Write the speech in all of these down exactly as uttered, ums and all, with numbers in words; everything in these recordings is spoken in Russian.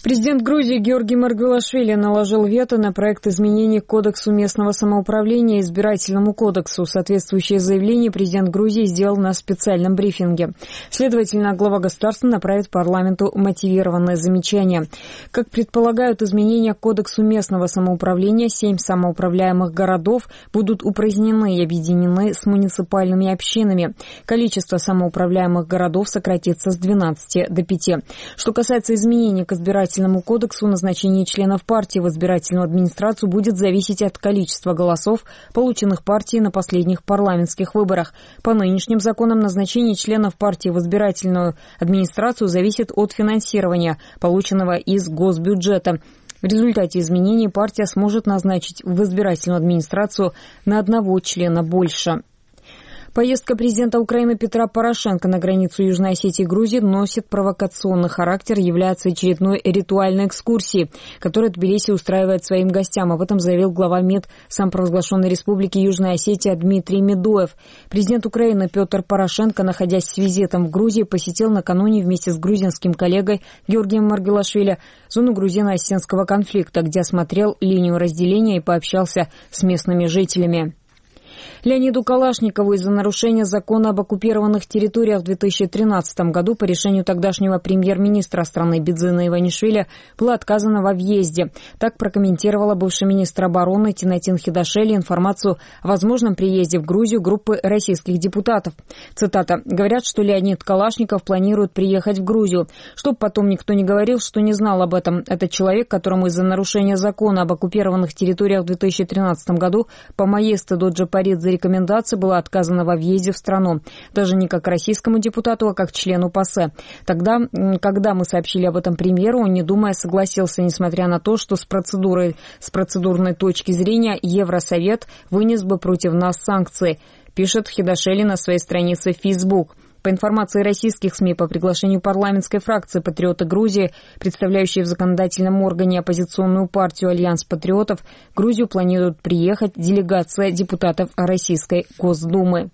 Президент Грузии Георгий Маргвелашвили наложил вето на проект изменений к Кодексу местного самоуправления и Избирательному кодексу. Соответствующее заявление президент Грузии сделал на специальном брифинге. Следовательно, глава государства направит парламенту мотивированное замечание. Как предполагают изменения к Кодексу местного самоуправления, семь самоуправляемых городов будут упразднены и объединены с муниципальными общинами. Количество самоуправляемых городов сократится с двенадцати до пяти. Что касается изменений к избирательному кодексу, назначение членов партии в избирательную администрацию будет зависеть от количества голосов, полученных партией на последних парламентских выборах. По нынешним законам назначение членов партии в избирательную администрацию зависит от финансирования, полученного из госбюджета. В результате изменений партия сможет назначить в избирательную администрацию на одного члена больше. Поездка президента Украины Петра Порошенко на границу Южной Осетии и Грузии носит провокационный характер, является очередной ритуальной экскурсией, которую Тбилиси устраивает своим гостям. Об этом заявил глава МИД самопровозглашенной республики Южная Осетия Дмитрий Медоев. Президент Украины Петр Порошенко, находясь с визитом в Грузии, посетил накануне вместе с грузинским коллегой Георгием Маргвелашвили зону грузино-осетинского конфликта, где осмотрел линию разделения и пообщался с местными жителями. Леониду Калашникову из-за нарушения закона об оккупированных территориях в две тысячи тринадцатом году по решению тогдашнего премьер-министра страны Бидзина Иванишвили было отказано во въезде. Так прокомментировала бывший министр обороны Тинатин Хидашели информацию о возможном приезде в Грузию группы российских депутатов. Цитата. «Говорят, что Леонид Калашников планирует приехать в Грузию. Чтоб потом никто не говорил, что не знал об этом. Это человек, которому из-за нарушения закона об оккупированных территориях в две тысячи тринадцатом году по моей стыдоджи парит за рекомендации было отказано во въезде в страну. Даже не как российскому депутату, а как члену ПАСЕ. Тогда, когда мы сообщили об этом премьеру, он, не думая, согласился, несмотря на то, что с процедурой, с процедурной точки зрения Евросовет вынес бы против нас санкции», пишет Хидашели на своей странице в Facebook. По информации российских СМИ, по приглашению парламентской фракции «Патриоты Грузии», представляющей в законодательном органе оппозиционную партию «Альянс патриотов», в Грузию планирует приехать делегация депутатов Российской Госдумы.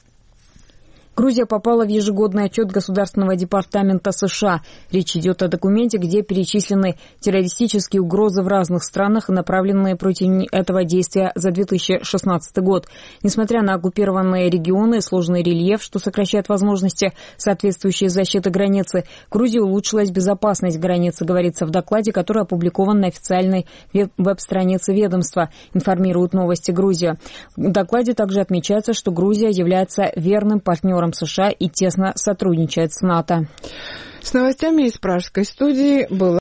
Грузия попала в ежегодный отчет Государственного департамента США. Речь идет о документе, где перечислены террористические угрозы в разных странах, направленные против этого действия за две тысячи шестнадцатый год. Несмотря на оккупированные регионы и сложный рельеф, что сокращает возможности соответствующей защиты границы, в Грузии улучшилась безопасность границы, говорится в докладе, который опубликован на официальной веб-странице ведомства, информируют «Новости Грузия». В докладе также отмечается, что Грузия является верным партнером США и тесно сотрудничает с НАТО. С новостями из пражской студии была